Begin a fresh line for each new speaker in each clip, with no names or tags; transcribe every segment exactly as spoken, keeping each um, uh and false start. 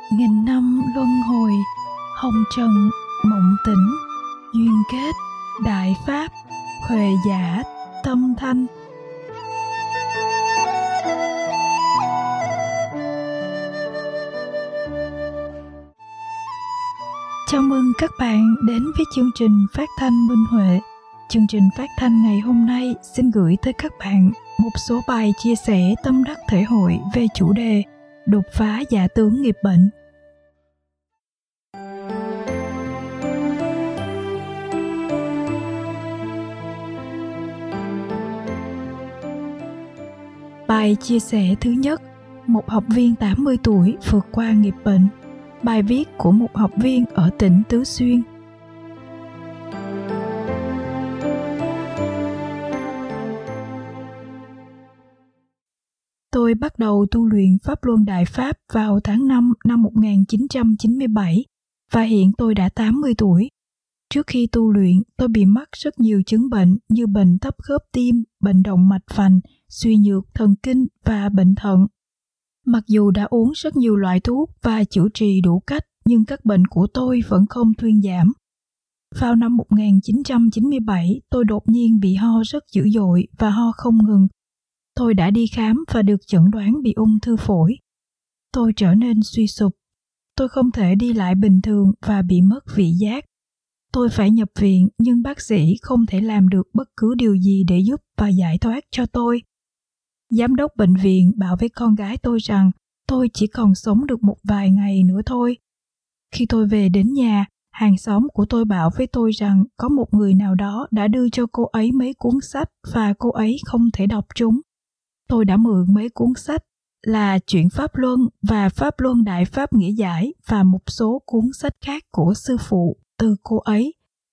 Nghìn năm luân hồi, hồng trần mộng tỉnh, duyên kết đại pháp, huệ giả tâm thanh. Chào mừng các bạn đến với chương trình phát thanh Minh Huệ. Chương trình phát thanh ngày hôm nay xin gửi tới các bạn một số bài chia sẻ tâm đắc thể hội về chủ đề đột phá giả tướng nghiệp bệnh. Bài chia sẻ thứ nhất, một học viên tám mươi tuổi vượt qua nghiệp bệnh. Bài viết của một học viên ở tỉnh Tứ Xuyên. Tôi bắt đầu tu luyện Pháp Luân Đại Pháp vào tháng năm năm một nghìn chín trăm chín mươi bảy và hiện tôi đã tám mươi tuổi. Trước khi tu luyện, tôi bị mắc rất nhiều chứng bệnh như bệnh thấp khớp tim, bệnh động mạch vành, suy nhược thần kinh và bệnh thận. Mặc dù đã uống rất nhiều loại thuốc và chữa trị đủ cách, nhưng các bệnh của tôi vẫn không thuyên giảm. Vào năm một nghìn chín trăm chín mươi bảy, tôi đột nhiên bị ho rất dữ dội và ho không ngừng. Tôi đã đi khám và được chẩn đoán bị ung thư phổi. Tôi trở nên suy sụp. Tôi không thể đi lại bình thường và bị mất vị giác. Tôi phải nhập viện nhưng bác sĩ không thể làm được bất cứ điều gì để giúp và giải thoát cho tôi. Giám đốc bệnh viện bảo với con gái tôi rằng tôi chỉ còn sống được một vài ngày nữa thôi. Khi tôi về đến nhà, hàng xóm của tôi bảo với tôi rằng có một người nào đó đã đưa cho cô ấy mấy cuốn sách và cô ấy không thể đọc chúng. Tôi đã mượn mấy cuốn sách là Chuyện Pháp Luân và Pháp Luân Đại Pháp Nghĩa Giải và một số cuốn sách khác của sư phụ từ cô ấy.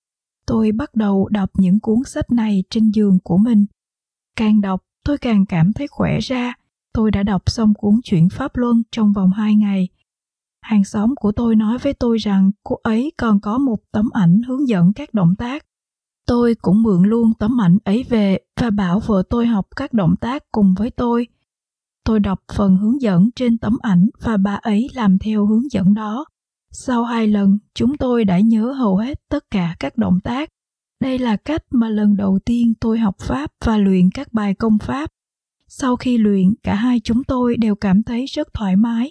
Tôi bắt đầu đọc những cuốn sách này trên giường của mình. Càng đọc, tôi càng cảm thấy khỏe ra. Tôi đã đọc xong cuốn Chuyện Pháp Luân trong vòng hai ngày. Hàng xóm của tôi nói với tôi rằng cô ấy còn có một tấm ảnh hướng dẫn các động tác. Tôi cũng mượn luôn tấm ảnh ấy về và bảo vợ tôi học các động tác cùng với tôi. Tôi đọc phần hướng dẫn trên tấm ảnh và bà ấy làm theo hướng dẫn đó. Sau hai lần, chúng tôi đã nhớ hầu hết tất cả các động tác. Đây là cách mà lần đầu tiên tôi học Pháp và luyện các bài công Pháp. Sau khi luyện, cả hai chúng tôi đều cảm thấy rất thoải mái.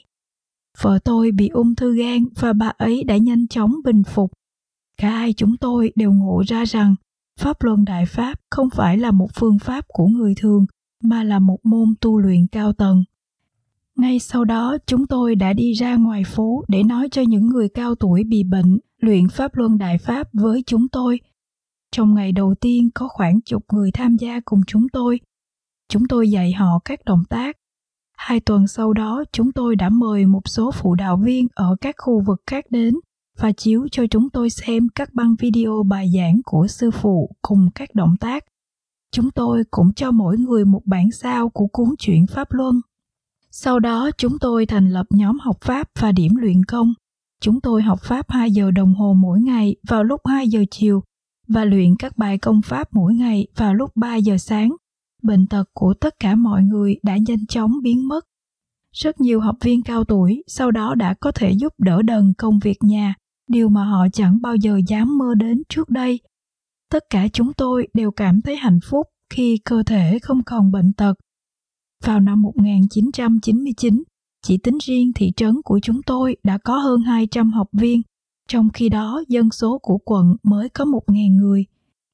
Vợ tôi bị ung thư gan và bà ấy đã nhanh chóng bình phục. Cả hai chúng tôi đều ngộ ra rằng Pháp Luân Đại Pháp không phải là một phương pháp của người thường, mà là một môn tu luyện cao tầng. Ngay sau đó, chúng tôi đã đi ra ngoài phố để nói cho những người cao tuổi bị bệnh luyện Pháp Luân Đại Pháp với chúng tôi. Trong ngày đầu tiên có khoảng chục người tham gia cùng chúng tôi. Chúng tôi dạy họ các động tác. Hai tuần sau đó, chúng tôi đã mời một số phụ đạo viên ở các khu vực khác đến và chiếu cho chúng tôi xem các băng video bài giảng của sư phụ cùng các động tác. Chúng tôi cũng cho mỗi người một bản sao của cuốn Chuyện Pháp Luân. Sau đó, chúng tôi thành lập nhóm học Pháp và điểm luyện công. Chúng tôi học Pháp hai giờ đồng hồ mỗi ngày vào lúc hai giờ chiều và luyện các bài công Pháp mỗi ngày vào lúc ba giờ sáng. Bệnh tật của tất cả mọi người đã nhanh chóng biến mất. Rất nhiều học viên cao tuổi sau đó đã có thể giúp đỡ đần công việc nhà, điều mà họ chẳng bao giờ dám mơ đến trước đây. Tất cả chúng tôi đều cảm thấy hạnh phúc khi cơ thể không còn bệnh tật. Vào năm một nghìn chín trăm chín mươi chín, chỉ tính riêng thị trấn của chúng tôi đã có hơn hai trăm học viên, trong khi đó dân số của quận mới có một nghìn người.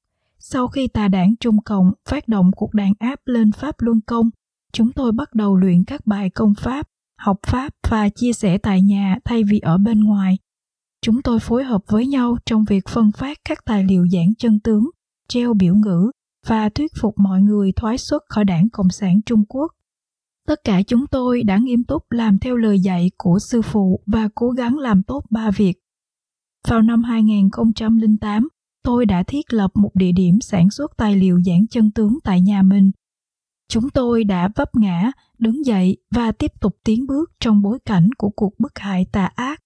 Sau khi tà đảng Trung Cộng phát động cuộc đàn áp lên Pháp Luân Công, chúng tôi bắt đầu luyện các bài công Pháp, học Pháp và chia sẻ tại nhà thay vì ở bên ngoài. Chúng tôi phối hợp với nhau trong việc phân phát các tài liệu giảng chân tướng, treo biểu ngữ và thuyết phục mọi người thoái xuất khỏi Đảng Cộng sản Trung Quốc. Tất cả chúng tôi đã nghiêm túc làm theo lời dạy của sư phụ và cố gắng làm tốt ba việc. Vào năm hai nghìn không trăm lẻ tám, tôi đã thiết lập một địa điểm sản xuất tài liệu giảng chân tướng tại nhà mình. Chúng tôi đã vấp ngã, đứng dậy và tiếp tục tiến bước trong bối cảnh của cuộc bức hại tà ác.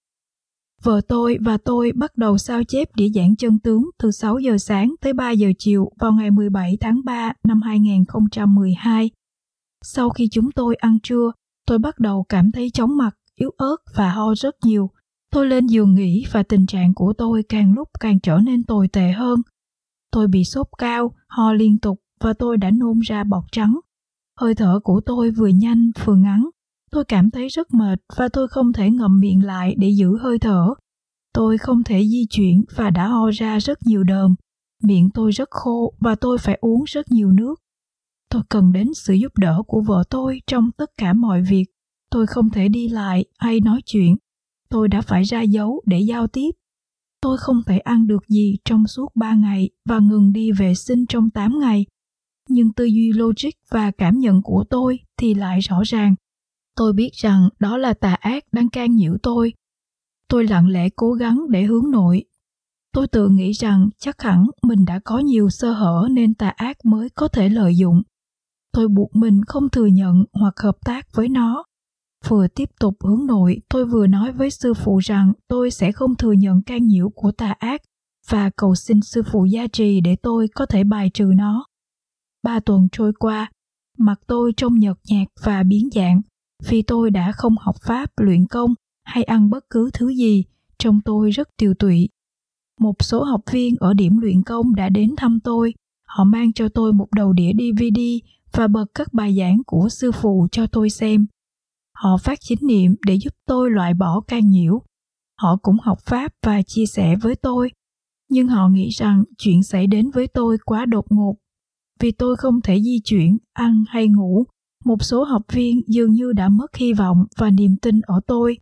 Vợ tôi và tôi bắt đầu sao chép đĩa giảng chân tướng từ sáu giờ sáng tới ba giờ chiều vào ngày mười bảy tháng ba năm hai nghìn không trăm mười hai. Sau khi chúng tôi ăn trưa, tôi bắt đầu cảm thấy chóng mặt yếu ớt và ho rất nhiều. Tôi lên giường nghỉ và tình trạng của tôi càng lúc càng trở nên tồi tệ hơn. Tôi bị sốt cao, ho liên tục và tôi đã nôn ra bọt trắng. Hơi thở của tôi vừa nhanh vừa ngắn. Tôi cảm thấy rất mệt và tôi không thể ngậm miệng lại để giữ hơi thở. Tôi không thể di chuyển và đã ho ra rất nhiều đờm. Miệng tôi rất khô và tôi phải uống rất nhiều nước. Tôi cần đến sự giúp đỡ của vợ tôi trong tất cả mọi việc. Tôi không thể đi lại hay nói chuyện. Tôi đã phải ra dấu để giao tiếp. Tôi không thể ăn được gì trong suốt ba ngày và ngừng đi vệ sinh trong tám ngày. Nhưng tư duy logic và cảm nhận của tôi thì lại rõ ràng. Tôi biết rằng đó là tà ác đang can nhiễu tôi. Tôi lặng lẽ cố gắng để hướng nội. Tôi tự nghĩ rằng chắc hẳn mình đã có nhiều sơ hở nên tà ác mới có thể lợi dụng. Tôi buộc mình không thừa nhận hoặc hợp tác với nó. Vừa tiếp tục hướng nội, tôi vừa nói với sư phụ rằng tôi sẽ không thừa nhận can nhiễu của tà ác và cầu xin sư phụ gia trì để tôi có thể bài trừ nó. Ba tuần trôi qua, mặt tôi trông nhợt nhạt và biến dạng vì tôi đã không học pháp luyện công hay ăn bất cứ thứ gì, trông tôi rất tiều tụy. Một số học viên ở điểm luyện công đã đến thăm tôi. Họ mang cho tôi một đầu đĩa đê vê đê và bật các bài giảng của sư phụ cho tôi xem. Họ phát chánh niệm để giúp tôi loại bỏ can nhiễu. Họ cũng học pháp và chia sẻ với tôi. Nhưng họ nghĩ rằng chuyện xảy đến với tôi quá đột ngột. Vì tôi không thể di chuyển, ăn hay ngủ, một số học viên dường như đã mất hy vọng và niềm tin ở tôi.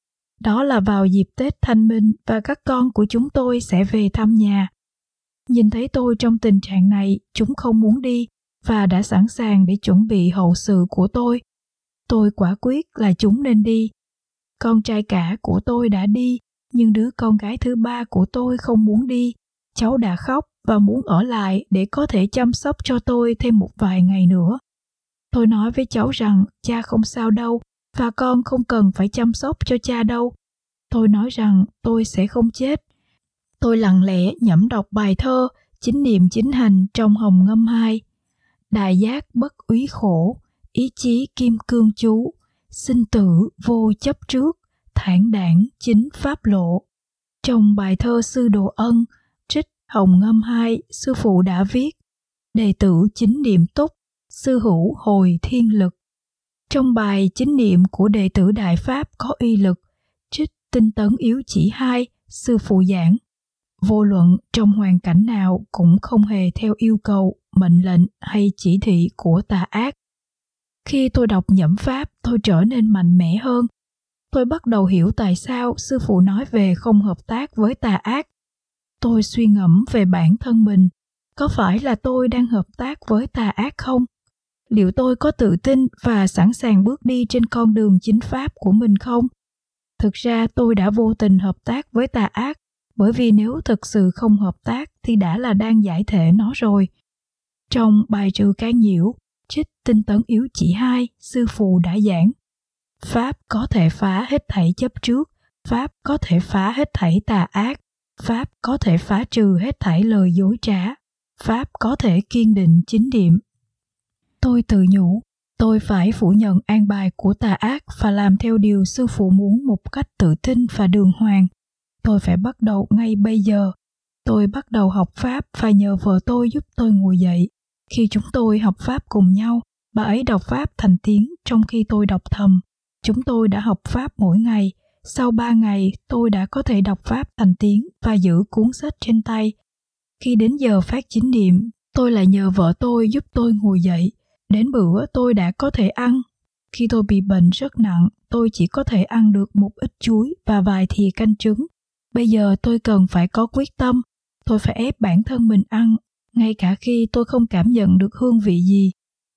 Đó là vào dịp Tết Thanh Minh và các con của chúng tôi sẽ về thăm nhà. Nhìn thấy tôi trong tình trạng này, chúng không muốn đi và đã sẵn sàng để chuẩn bị hậu sự của tôi. Tôi quả quyết là chúng nên đi. Con trai cả của tôi đã đi, nhưng đứa con gái thứ ba của tôi không muốn đi. Cháu đã khóc và muốn ở lại để có thể chăm sóc cho tôi thêm một vài ngày nữa. Tôi nói với cháu rằng cha không sao đâu và con không cần phải chăm sóc cho cha đâu. Tôi nói rằng tôi sẽ không chết. Tôi lặng lẽ nhẩm đọc bài thơ Chính niệm chính hành trong Hồng Ngâm hai. Đại giác bất úy khổ, ý chí kim cương chú, sinh tử vô chấp trước, thản đãng chính pháp lộ. Trong bài thơ Sư Đồ Ân, trích Hồng Ngâm hai, sư phụ đã viết: đệ tử chính niệm túc, sư hữu hồi thiên lực. Trong bài chính niệm của đệ tử Đại Pháp có uy lực, trích Tinh tấn yếu chỉ hai, sư phụ giảng: vô luận trong hoàn cảnh nào cũng không hề theo yêu cầu, mệnh lệnh hay chỉ thị của tà ác. Khi tôi đọc nhẩm pháp, tôi trở nên mạnh mẽ hơn. Tôi bắt đầu hiểu tại sao sư phụ nói về không hợp tác với tà ác. Tôi suy ngẫm về bản thân mình. Có phải là tôi đang hợp tác với tà ác không? Liệu tôi có tự tin và sẵn sàng bước đi trên con đường chính pháp của mình không? Thực ra tôi đã vô tình hợp tác với tà ác, bởi vì nếu thực sự không hợp tác thì đã là đang giải thể nó rồi. Trong bài trừ can nhiễu, trích Tinh tấn yếu chỉ hai, sư phụ đã giảng: pháp có thể phá hết thảy chấp trước, pháp có thể phá hết thảy tà ác, pháp có thể phá trừ hết thảy lời dối trá, pháp có thể kiên định chính niệm. Tôi tự nhủ, tôi phải phủ nhận an bài của tà ác và làm theo điều sư phụ muốn một cách tự tin và đường hoàng. Tôi phải bắt đầu ngay bây giờ. Tôi bắt đầu học pháp và nhờ vợ tôi giúp tôi ngồi dậy. Khi chúng tôi học pháp cùng nhau, bà ấy đọc pháp thành tiếng trong khi tôi đọc thầm. Chúng tôi đã học pháp mỗi ngày. Sau ba ngày, tôi đã có thể đọc pháp thành tiếng và giữ cuốn sách trên tay. Khi đến giờ phát chính niệm, tôi lại nhờ vợ tôi giúp tôi ngồi dậy. Đến bữa tôi đã có thể ăn. Khi tôi bị bệnh rất nặng, tôi chỉ có thể ăn được một ít chuối và vài thìa canh trứng. Bây giờ tôi cần phải có quyết tâm. Tôi phải ép bản thân mình ăn, ngay cả khi tôi không cảm nhận được hương vị gì.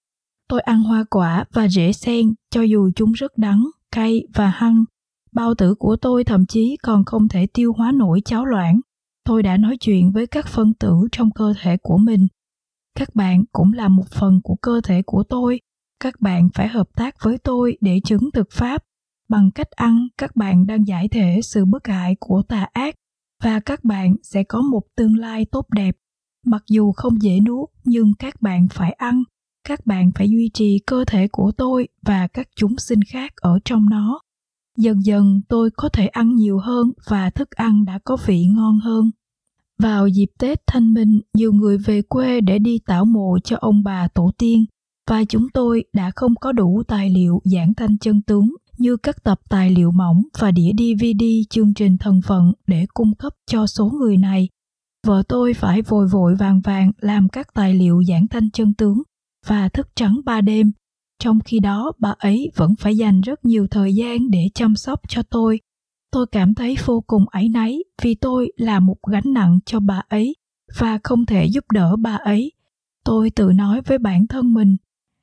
Tôi ăn hoa quả và rễ sen, cho dù chúng rất đắng, cay và hăng. Bao tử của tôi thậm chí còn không thể tiêu hóa nổi cháo loãng. Tôi đã nói chuyện với các phân tử trong cơ thể của mình. Các bạn cũng là một phần của cơ thể của tôi. Các bạn phải hợp tác với tôi để chứng thực pháp. Bằng cách ăn, các bạn đang giải thể sự bất hại của tà ác và các bạn sẽ có một tương lai tốt đẹp. Mặc dù không dễ nuốt, nhưng các bạn phải ăn. Các bạn phải duy trì cơ thể của tôi và các chúng sinh khác ở trong nó. Dần dần tôi có thể ăn nhiều hơn và thức ăn đã có vị ngon hơn. Vào dịp Tết Thanh Minh, nhiều người về quê để đi tảo mộ cho ông bà tổ tiên, và chúng tôi đã không có đủ tài liệu giảng thanh chân tướng như các tập tài liệu mỏng và đĩa đê vê đê chương trình thần phận để cung cấp cho số người này. Vợ tôi phải vội vội vàng vàng làm các tài liệu giảng thanh chân tướng và thức trắng ba đêm. Trong khi đó, bà ấy vẫn phải dành rất nhiều thời gian để chăm sóc cho tôi. Tôi cảm thấy vô cùng áy náy vì tôi là một gánh nặng cho bà ấy và không thể giúp đỡ bà ấy. Tôi tự nói với bản thân mình,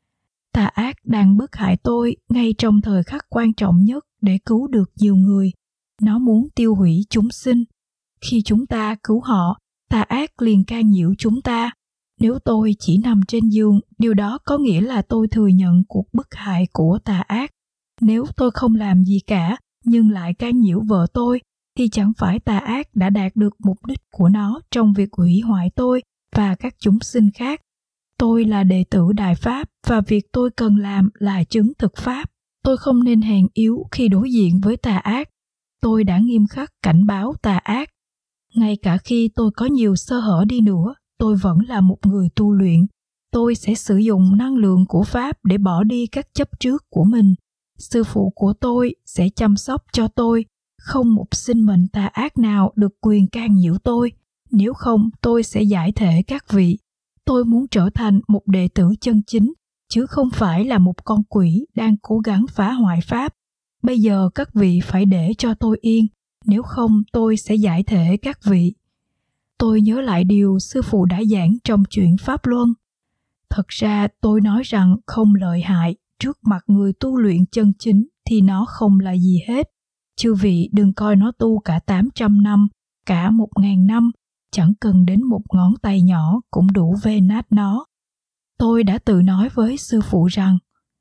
tà ác đang bức hại tôi ngay trong thời khắc quan trọng nhất để cứu được nhiều người. Nó muốn tiêu hủy chúng sinh. Khi chúng ta cứu họ, tà ác liền can nhiễu chúng ta. Nếu tôi chỉ nằm trên giường, điều đó có nghĩa là tôi thừa nhận cuộc bức hại của tà ác. Nếu tôi không làm gì cả, nhưng lại can nhiễu vợ tôi, thì chẳng phải tà ác đã đạt được mục đích của nó trong việc hủy hoại tôi và các chúng sinh khác. Tôi là đệ tử Đại Pháp và việc tôi cần làm là chứng thực Pháp. Tôi không nên hèn yếu khi đối diện với tà ác. Tôi đã nghiêm khắc cảnh báo tà ác. Ngay cả khi tôi có nhiều sơ hở đi nữa, tôi vẫn là một người tu luyện. Tôi sẽ sử dụng năng lượng của Pháp để bỏ đi các chấp trước của mình. Sư phụ của tôi sẽ chăm sóc cho tôi. Không một sinh mệnh tà ác nào được quyền can nhiễu tôi. Nếu không, tôi sẽ giải thể các vị. Tôi muốn trở thành một đệ tử chân chính, chứ không phải là một con quỷ đang cố gắng phá hoại Pháp. Bây giờ các vị phải để cho tôi yên, nếu không tôi sẽ giải thể các vị. Tôi nhớ lại điều sư phụ đã giảng trong chuyện Pháp Luân. Thật ra tôi nói rằng không lợi hại, trước mặt người tu luyện chân chính thì nó không là gì hết. Chư vị đừng coi nó tu cả tám trăm năm, cả một ngàn năm, chẳng cần đến một ngón tay nhỏ cũng đủ vê nát nó. Tôi đã tự nói với sư phụ rằng,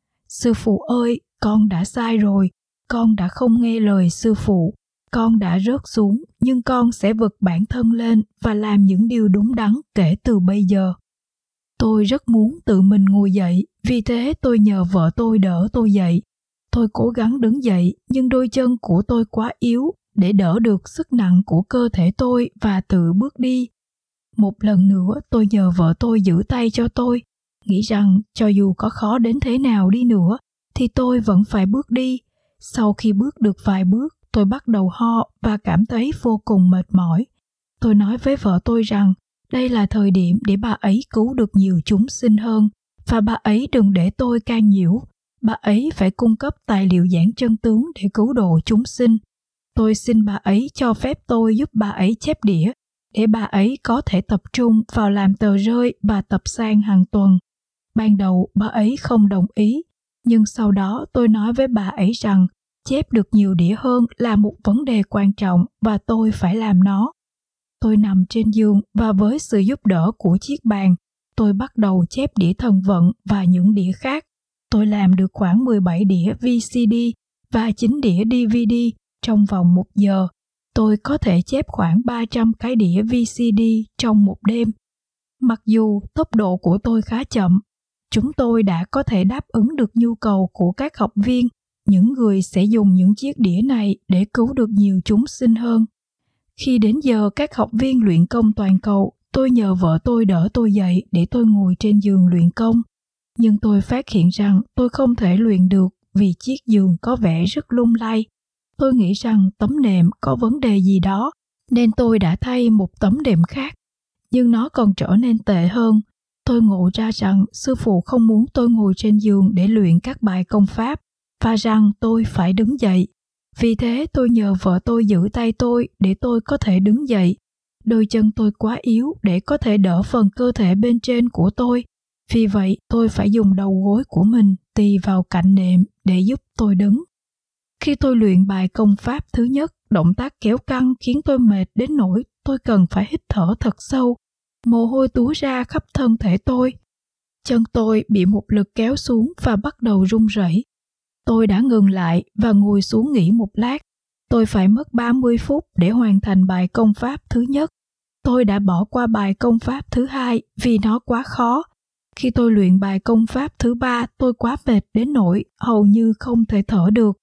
sư phụ ơi, con đã sai rồi, con đã không nghe lời sư phụ, con đã rớt xuống, nhưng con sẽ vực bản thân lên và làm những điều đúng đắn kể từ bây giờ. Tôi rất muốn tự mình ngồi dậy, vì thế tôi nhờ vợ tôi đỡ tôi dậy. Tôi cố gắng đứng dậy, nhưng đôi chân của tôi quá yếu để đỡ được sức nặng của cơ thể tôi và tự bước đi. Một lần nữa tôi nhờ vợ tôi giữ tay cho tôi, nghĩ rằng cho dù có khó đến thế nào đi nữa, thì tôi vẫn phải bước đi. Sau khi bước được vài bước, tôi bắt đầu ho và cảm thấy vô cùng mệt mỏi. Tôi nói với vợ tôi rằng đây là thời điểm để bà ấy cứu được nhiều chúng sinh hơn, và bà ấy đừng để tôi can nhiễu. Bà ấy phải cung cấp tài liệu giảng chân tướng để cứu độ chúng sinh. Tôi xin bà ấy cho phép tôi giúp bà ấy chép đĩa, để bà ấy có thể tập trung vào làm tờ rơi và tập san hàng tuần. Ban đầu bà ấy không đồng ý, nhưng sau đó tôi nói với bà ấy rằng chép được nhiều đĩa hơn là một vấn đề quan trọng và tôi phải làm nó. Tôi nằm trên giường và với sự giúp đỡ của chiếc bàn, tôi bắt đầu chép đĩa thần vận và những đĩa khác. Tôi làm được khoảng mười bảy đĩa vê xê đê và chín đĩa đê vê đê trong vòng một giờ. Tôi có thể chép khoảng ba trăm cái đĩa vê xê đê trong một đêm. Mặc dù tốc độ của tôi khá chậm, chúng tôi đã có thể đáp ứng được nhu cầu của các học viên, những người sẽ dùng những chiếc đĩa này để cứu được nhiều chúng sinh hơn. Khi đến giờ các học viên luyện công toàn cầu, tôi nhờ vợ tôi đỡ tôi dậy để tôi ngồi trên giường luyện công. Nhưng tôi phát hiện rằng tôi không thể luyện được vì chiếc giường có vẻ rất lung lay. Tôi nghĩ rằng tấm nệm có vấn đề gì đó, nên tôi đã thay một tấm nệm khác. Nhưng nó còn trở nên tệ hơn. Tôi ngộ ra rằng sư phụ không muốn tôi ngồi trên giường để luyện các bài công pháp, và rằng tôi phải đứng dậy. Vì thế tôi nhờ vợ tôi giữ tay tôi để tôi có thể đứng dậy. Đôi chân tôi quá yếu để có thể đỡ phần cơ thể bên trên của tôi. Vì vậy tôi phải dùng đầu gối của mình tì vào cạnh nệm để giúp tôi đứng. Khi tôi luyện bài công pháp thứ nhất, động tác kéo căng khiến tôi mệt đến nỗi tôi cần phải hít thở thật sâu. Mồ hôi túa ra khắp thân thể tôi. Chân tôi bị một lực kéo xuống và bắt đầu run rẩy. Tôi đã ngừng lại và ngồi xuống nghỉ một lát. Tôi phải mất ba mươi phút để hoàn thành bài công pháp thứ nhất. Tôi đã bỏ qua bài công pháp thứ hai vì nó quá khó. Khi tôi luyện bài công pháp thứ ba, tôi quá mệt đến nỗi hầu như không thể thở được.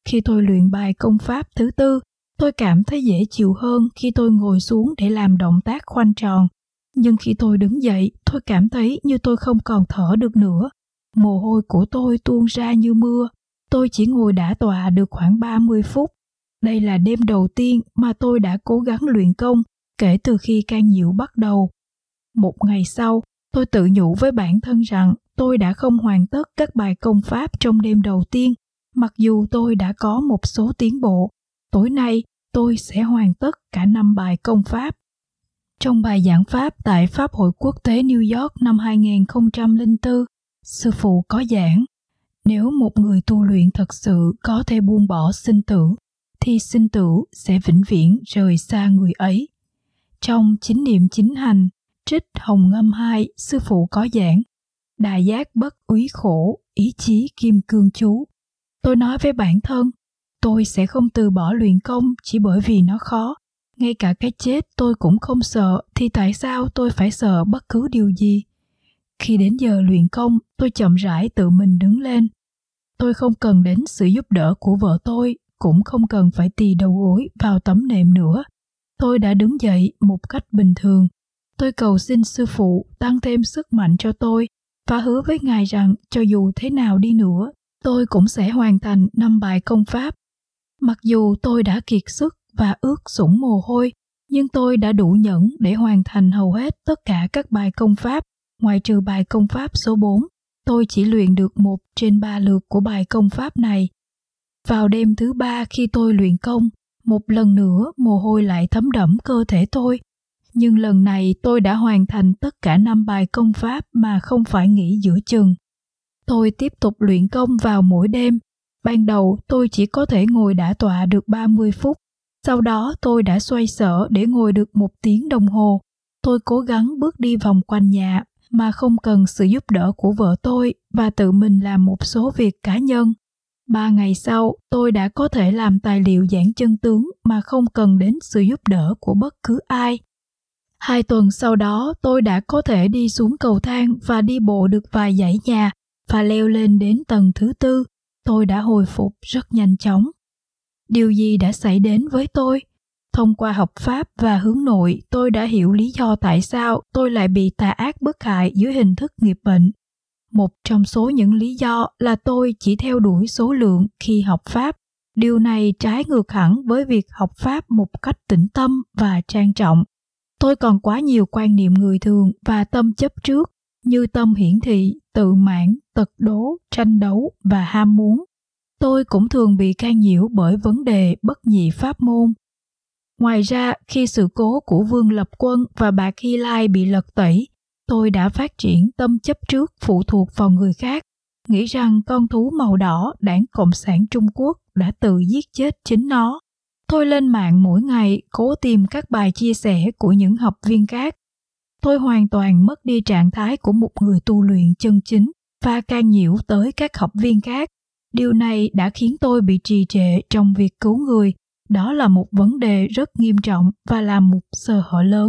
khi tôi luyện bài công pháp thứ tư, tôi cảm thấy dễ chịu hơn khi tôi ngồi xuống để làm động tác khoanh tròn. Nhưng khi tôi đứng dậy, tôi cảm thấy như tôi không còn thở được nữa. Mồ hôi của tôi tuôn ra như mưa. Tôi chỉ ngồi đả tọa được khoảng ba mươi phút. Đây là đêm đầu tiên mà tôi đã cố gắng luyện công kể từ khi can nhiễu bắt đầu. Một ngày sau, tôi tự nhủ với bản thân rằng tôi đã không hoàn tất các bài công pháp trong đêm đầu tiên, mặc dù tôi đã có một số tiến bộ. Tối nay, tôi sẽ hoàn tất cả năm bài công pháp. Trong bài giảng pháp tại Pháp hội Quốc tế New York năm hai không không bốn, sư phụ có giảng, nếu một người tu luyện thật sự có thể buông bỏ sinh tử, thì sinh tử sẽ vĩnh viễn rời xa người ấy. Trong Chính niệm chính hành, trích Hồng Ngâm hai, sư phụ có giảng, đại giác bất úy khổ, ý chí kim cương chú. Tôi nói với bản thân, tôi sẽ không từ bỏ luyện công chỉ bởi vì nó khó. Ngay cả cái chết tôi cũng không sợ, thì tại sao tôi phải sợ bất cứ điều gì? Khi đến giờ luyện công, tôi chậm rãi tự mình đứng lên. Tôi không cần đến sự giúp đỡ của vợ tôi, cũng không cần phải tì đầu gối vào tấm nệm nữa. Tôi đã đứng dậy một cách bình thường. Tôi cầu xin sư phụ tăng thêm sức mạnh cho tôi và hứa với Ngài rằng cho dù thế nào đi nữa, tôi cũng sẽ hoàn thành năm bài công pháp. Mặc dù tôi đã kiệt sức và ướt sũng mồ hôi, nhưng tôi đã đủ nhẫn để hoàn thành hầu hết tất cả các bài công pháp, ngoại trừ bài công pháp số bốn. Tôi chỉ luyện được một trên ba lượt của bài công pháp này. Vào đêm thứ ba khi tôi luyện công, một lần nữa mồ hôi lại thấm đẫm cơ thể tôi. Nhưng lần này tôi đã hoàn thành tất cả năm bài công pháp mà không phải nghỉ giữa chừng. Tôi tiếp tục luyện công vào mỗi đêm. Ban đầu tôi chỉ có thể ngồi đả tọa được ba mươi phút. Sau đó tôi đã xoay sở để ngồi được một tiếng đồng hồ. Tôi cố gắng bước đi vòng quanh nhà mà không cần sự giúp đỡ của vợ tôi và tự mình làm một số việc cá nhân. Ba ngày sau, tôi đã có thể làm tài liệu giảng chân tướng mà không cần đến sự giúp đỡ của bất cứ ai. Hai tuần sau đó, tôi đã có thể đi xuống cầu thang và đi bộ được vài dãy nhà và leo lên đến tầng thứ tư. Tôi đã hồi phục rất nhanh chóng. Điều gì đã xảy đến với tôi? Thông qua học Pháp và hướng nội, tôi đã hiểu lý do tại sao tôi lại bị tà ác bức hại dưới hình thức nghiệp bệnh. Một trong số những lý do là tôi chỉ theo đuổi số lượng khi học Pháp. Điều này trái ngược hẳn với việc học Pháp một cách tĩnh tâm và trang trọng. Tôi còn quá nhiều quan niệm người thường và tâm chấp trước, như tâm hiển thị, tự mãn, tật đố, tranh đấu và ham muốn. Tôi cũng thường bị can nhiễu bởi vấn đề bất nhị pháp môn. Ngoài ra, khi sự cố của Vương Lập Quân và Bạc Hy Lai bị lật tẩy, tôi đã phát triển tâm chấp trước phụ thuộc vào người khác, nghĩ rằng con thú màu đỏ Đảng Cộng sản Trung Quốc đã tự giết chết chính nó. Tôi lên mạng mỗi ngày cố tìm các bài chia sẻ của những học viên khác. Tôi hoàn toàn mất đi trạng thái của một người tu luyện chân chính và can nhiễu tới các học viên khác. Điều này đã khiến tôi bị trì trệ trong việc cứu người. Đó là một vấn đề rất nghiêm trọng và là một sơ hở lớn.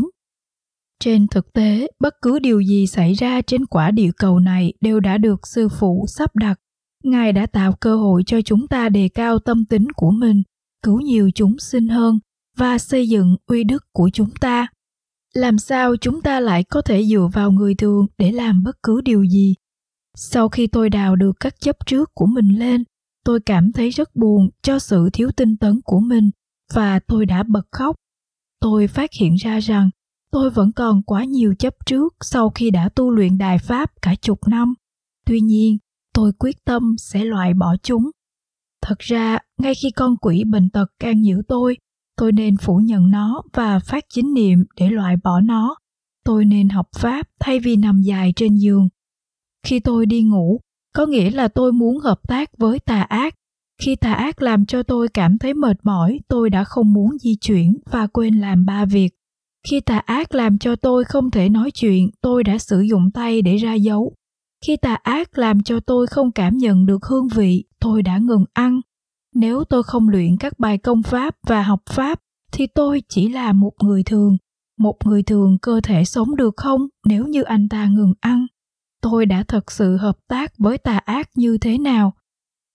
Trên thực tế, bất cứ điều gì xảy ra trên quả địa cầu này đều đã được sư phụ sắp đặt. Ngài đã tạo cơ hội cho chúng ta đề cao tâm tính của mình, cứu nhiều chúng sinh hơn và xây dựng uy đức của chúng ta. Làm sao chúng ta lại có thể dựa vào người thường để làm bất cứ điều gì? Sau khi tôi đào được các chấp trước của mình lên, tôi cảm thấy rất buồn cho sự thiếu tinh tấn của mình và tôi đã bật khóc. Tôi phát hiện ra rằng tôi vẫn còn quá nhiều chấp trước sau khi đã tu luyện Đại Pháp cả chục năm. Tuy nhiên, tôi quyết tâm sẽ loại bỏ chúng. Thật ra, ngay khi con quỷ bệnh tật can nhiễu tôi, tôi nên phủ nhận nó và phát chính niệm để loại bỏ nó. Tôi nên học Pháp thay vì nằm dài trên giường. Khi tôi đi ngủ, có nghĩa là tôi muốn hợp tác với tà ác. Khi tà ác làm cho tôi cảm thấy mệt mỏi, tôi đã không muốn di chuyển và quên làm ba việc. Khi tà ác làm cho tôi không thể nói chuyện, tôi đã sử dụng tay để ra dấu. Khi tà ác làm cho tôi không cảm nhận được hương vị, tôi đã ngừng ăn. Nếu tôi không luyện các bài công pháp và học Pháp, thì tôi chỉ là một người thường. Một người thường cơ thể sống được không nếu như anh ta ngừng ăn? Tôi đã thật sự hợp tác với tà ác như thế nào?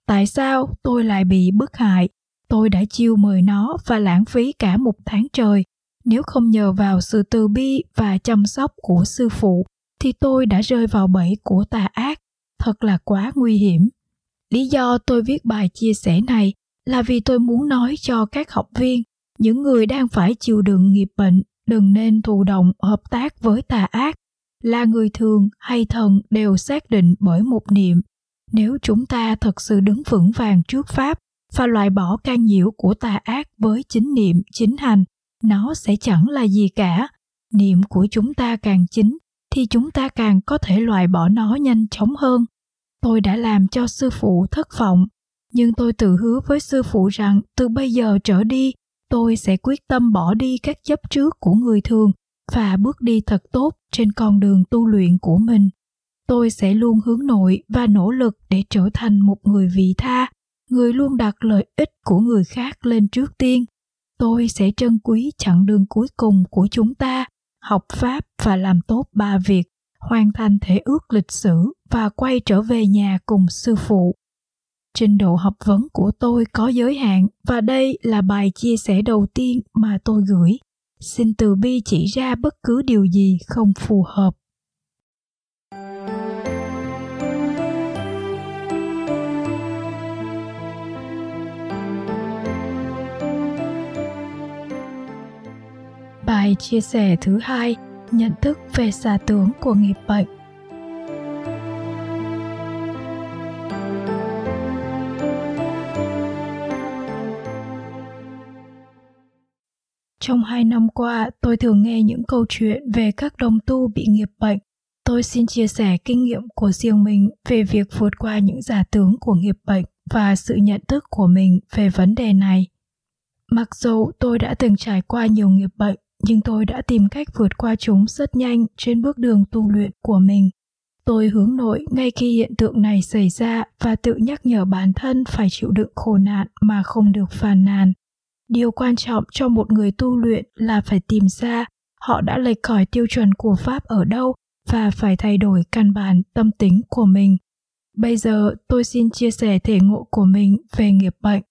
Tại sao tôi lại bị bức hại? Tôi đã chiêu mời nó và lãng phí cả một tháng trời. Nếu không nhờ vào sự từ bi và chăm sóc của sư phụ, thì tôi đã rơi vào bẫy của tà ác. Thật là quá nguy hiểm. Lý do tôi viết bài chia sẻ này là vì tôi muốn nói cho các học viên, những người đang phải chịu đựng nghiệp bệnh, đừng nên thụ động hợp tác với tà ác. Là người thường hay thần đều xác định bởi một niệm. Nếu chúng ta thật sự đứng vững vàng trước Pháp và loại bỏ can nhiễu của tà ác với chính niệm, chính hành, nó sẽ chẳng là gì cả. Niệm của chúng ta càng chính, thì chúng ta càng có thể loại bỏ nó nhanh chóng hơn. Tôi đã làm cho sư phụ thất vọng, nhưng tôi tự hứa với sư phụ rằng từ bây giờ trở đi, tôi sẽ quyết tâm bỏ đi các chấp trước của người thường và bước đi thật tốt trên con đường tu luyện của mình. Tôi sẽ luôn hướng nội và nỗ lực để trở thành một người vị tha, người luôn đặt lợi ích của người khác lên trước tiên. Tôi sẽ trân quý chặng đường cuối cùng của chúng ta, học Pháp và làm tốt ba việc, hoàn thành thể ước lịch sử và quay trở về nhà cùng sư phụ. Trình độ học vấn của tôi có giới hạn và đây là bài chia sẻ đầu tiên mà tôi gửi. Xin từ bi chỉ ra bất cứ điều gì không phù hợp. Bài chia sẻ thứ hai, nhận thức về xả tướng của nghiệp bệnh. Trong hai năm qua, tôi thường nghe những câu chuyện về các đồng tu bị nghiệp bệnh. Tôi xin chia sẻ kinh nghiệm của riêng mình về việc vượt qua những giả tướng của nghiệp bệnh và sự nhận thức của mình về vấn đề này. Mặc dù tôi đã từng trải qua nhiều nghiệp bệnh, nhưng tôi đã tìm cách vượt qua chúng rất nhanh trên bước đường tu luyện của mình. Tôi hướng nội ngay khi hiện tượng này xảy ra và tự nhắc nhở bản thân phải chịu đựng khổ nạn mà không được phàn nàn. Điều quan trọng cho một người tu luyện là phải tìm ra họ đã lệch khỏi tiêu chuẩn của Pháp ở đâu và phải thay đổi căn bản tâm tính của mình. Bây giờ tôi xin chia sẻ thể ngộ của mình về nghiệp bệnh.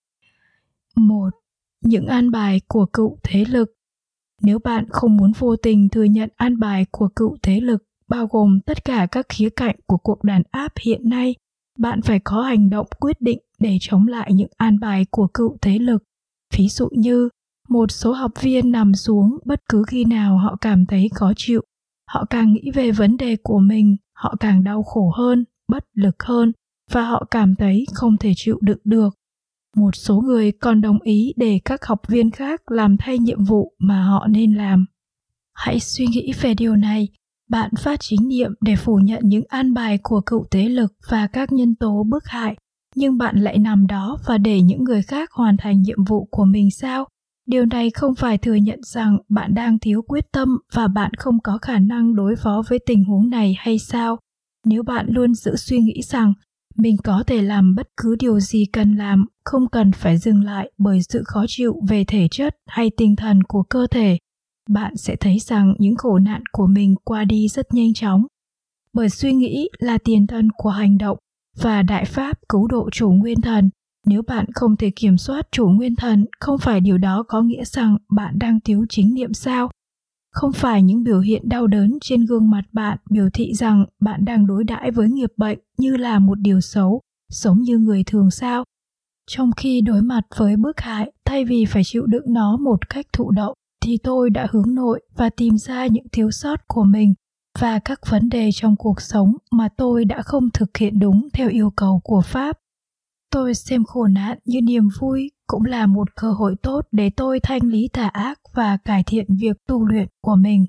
một. Những an bài của cựu thế lực. Nếu bạn không muốn vô tình thừa nhận an bài của cựu thế lực, bao gồm tất cả các khía cạnh của cuộc đàn áp hiện nay, bạn phải có hành động quyết định để chống lại những an bài của cựu thế lực. Ví dụ như, một số học viên nằm xuống bất cứ khi nào họ cảm thấy khó chịu. Họ càng nghĩ về vấn đề của mình, họ càng đau khổ hơn, bất lực hơn, và họ cảm thấy không thể chịu đựng được. Một số người còn đồng ý để các học viên khác làm thay nhiệm vụ mà họ nên làm. Hãy suy nghĩ về điều này. Bạn phát chính niệm để phủ nhận những an bài của cựu thế lực và các nhân tố bức hại, nhưng bạn lại nằm đó và để những người khác hoàn thành nhiệm vụ của mình sao? Điều này không phải thừa nhận rằng bạn đang thiếu quyết tâm và bạn không có khả năng đối phó với tình huống này hay sao? Nếu bạn luôn giữ suy nghĩ rằng mình có thể làm bất cứ điều gì cần làm, không cần phải dừng lại bởi sự khó chịu về thể chất hay tinh thần của cơ thể, bạn sẽ thấy rằng những khổ nạn của mình qua đi rất nhanh chóng. Bởi suy nghĩ là tiền thân của hành động và Đại Pháp cứu độ chủ nguyên thần. Nếu bạn không thể kiểm soát chủ nguyên thần, không phải điều đó có nghĩa rằng bạn đang thiếu chính niệm sao? Không phải những biểu hiện đau đớn trên gương mặt bạn biểu thị rằng bạn đang đối đãi với nghiệp bệnh như là một điều xấu, giống như người thường sao? Trong khi đối mặt với bức hại, thay vì phải chịu đựng nó một cách thụ động, thì tôi đã hướng nội và tìm ra những thiếu sót của mình và các vấn đề trong cuộc sống mà tôi đã không thực hiện đúng theo yêu cầu của Pháp. Tôi xem khổ nạn như niềm vui, cũng là một cơ hội tốt để tôi thanh lý tà ác và cải thiện việc tu luyện của mình.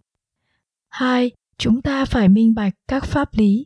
hai. Chúng ta phải minh bạch các pháp lý.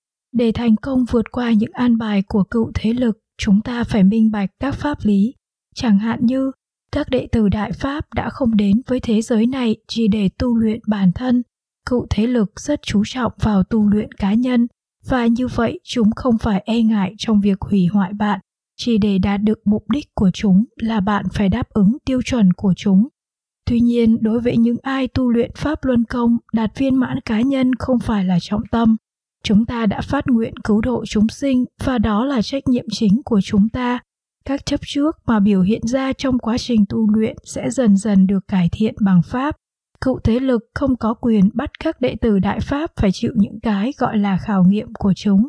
Để thành công vượt qua những an bài của cựu thế lực, chúng ta phải minh bạch các pháp lý. Chẳng hạn như, các đệ tử Đại Pháp đã không đến với thế giới này chỉ để tu luyện bản thân. Cựu thế lực rất chú trọng vào tu luyện cá nhân, và như vậy chúng không phải e ngại trong việc hủy hoại bạn, chỉ để đạt được mục đích của chúng là bạn phải đáp ứng tiêu chuẩn của chúng. Tuy nhiên, đối với những ai tu luyện Pháp Luân Công, đạt viên mãn cá nhân không phải là trọng tâm. Chúng ta đã phát nguyện cứu độ chúng sinh và đó là trách nhiệm chính của chúng ta. Các chấp trước mà biểu hiện ra trong quá trình tu luyện sẽ dần dần được cải thiện bằng Pháp. Cựu thế lực không có quyền bắt các đệ tử Đại Pháp phải chịu những cái gọi là khảo nghiệm của chúng.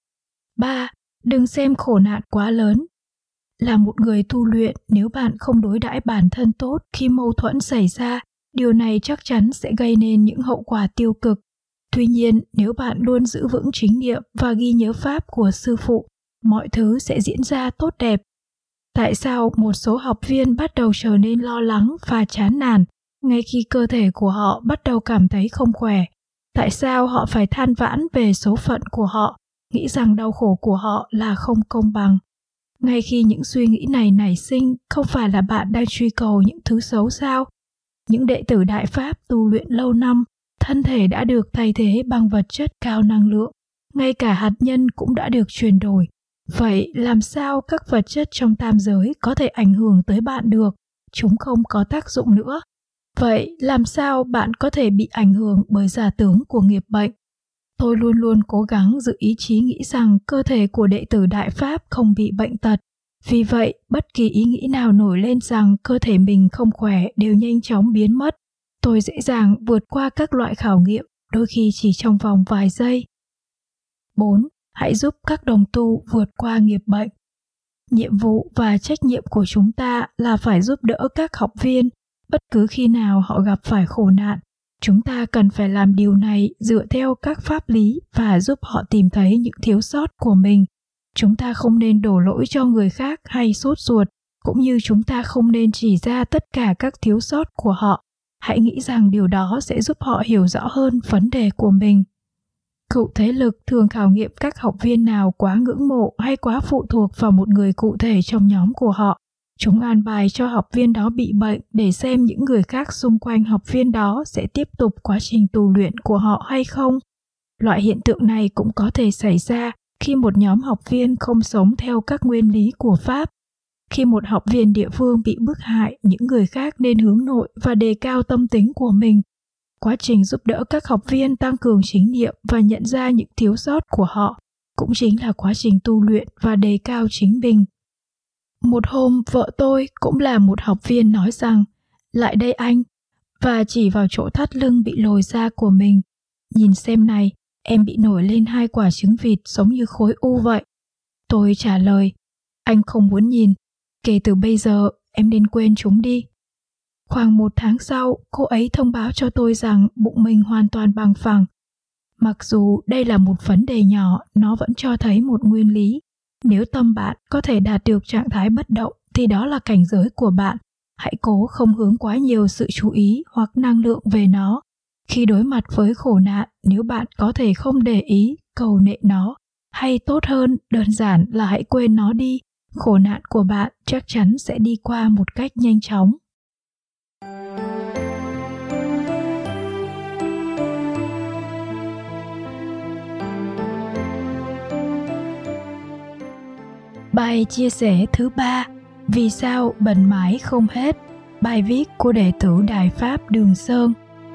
ba. Đừng xem khổ nạn quá lớn. Là một người tu luyện, nếu bạn không đối đãi bản thân tốt khi mâu thuẫn xảy ra, điều này chắc chắn sẽ gây nên những hậu quả tiêu cực. Tuy nhiên, nếu bạn luôn giữ vững chính niệm và ghi nhớ Pháp của sư phụ, mọi thứ sẽ diễn ra tốt đẹp. Tại sao một số học viên bắt đầu trở nên lo lắng và chán nản ngay khi cơ thể của họ bắt đầu cảm thấy không khỏe? Tại sao họ phải than vãn về số phận của họ, nghĩ rằng đau khổ của họ là không công bằng? Ngay khi những suy nghĩ này nảy sinh, không phải là bạn đang truy cầu những thứ xấu sao? Những đệ tử Đại Pháp tu luyện lâu năm, thân thể đã được thay thế bằng vật chất cao năng lượng, ngay cả hạt nhân cũng đã được chuyển đổi. Vậy làm sao các vật chất trong tam giới có thể ảnh hưởng tới bạn được? Chúng không có tác dụng nữa. Vậy làm sao bạn có thể bị ảnh hưởng bởi giả tưởng của nghiệp bệnh? Tôi luôn luôn cố gắng giữ ý chí nghĩ rằng cơ thể của đệ tử Đại Pháp không bị bệnh tật. Vì vậy, bất kỳ ý nghĩ nào nổi lên rằng cơ thể mình không khỏe đều nhanh chóng biến mất. Tôi dễ dàng vượt qua các loại khảo nghiệm, đôi khi chỉ trong vòng vài giây. bốn. Hãy giúp các đồng tu vượt qua nghiệp bệnh. Nhiệm vụ và trách nhiệm của chúng ta là phải giúp đỡ các học viên, bất cứ khi nào họ gặp phải khổ nạn. Chúng ta cần phải làm điều này dựa theo các pháp lý và giúp họ tìm thấy những thiếu sót của mình. Chúng ta không nên đổ lỗi cho người khác hay sốt ruột, cũng như chúng ta không nên chỉ ra tất cả các thiếu sót của họ. Hãy nghĩ rằng điều đó sẽ giúp họ hiểu rõ hơn vấn đề của mình. Cựu thế lực thường khảo nghiệm các học viên nào quá ngưỡng mộ hay quá phụ thuộc vào một người cụ thể trong nhóm của họ. Chúng an bài cho học viên đó bị bệnh để xem những người khác xung quanh học viên đó sẽ tiếp tục quá trình tu luyện của họ hay không. Loại hiện tượng này cũng có thể xảy ra khi một nhóm học viên không sống theo các nguyên lý của Pháp. Khi một học viên địa phương bị bức hại, những người khác nên hướng nội và đề cao tâm tính của mình. Quá trình giúp đỡ các học viên tăng cường chính niệm và nhận ra những thiếu sót của họ cũng chính là quá trình tu luyện và đề cao chính mình. Một hôm, vợ tôi cũng là một học viên nói rằng, lại đây anh, và chỉ vào chỗ thắt lưng bị lồi ra của mình. Nhìn xem này, em bị nổi lên hai quả trứng vịt giống như khối u vậy. Tôi trả lời, anh không muốn nhìn, kể từ bây giờ em nên quên chúng đi. Khoảng một tháng sau, cô ấy thông báo cho tôi rằng bụng mình hoàn toàn bằng phẳng. Mặc dù đây là một vấn đề nhỏ, nó vẫn cho thấy một nguyên lý. Nếu tâm bạn có thể đạt được trạng thái bất động thì đó là cảnh giới của bạn. Hãy cố không hướng quá nhiều sự chú ý hoặc năng lượng về nó. Khi đối mặt với khổ nạn, nếu bạn có thể không để ý, cầu nệ nó, hay tốt hơn, đơn giản là hãy quên nó đi, khổ nạn của bạn chắc chắn sẽ đi qua một cách nhanh chóng. Bài chia sẻ thứ ba, vì sao bệnh mãi không hết? Bài viết của đệ tử Đại Pháp Đường Sơn.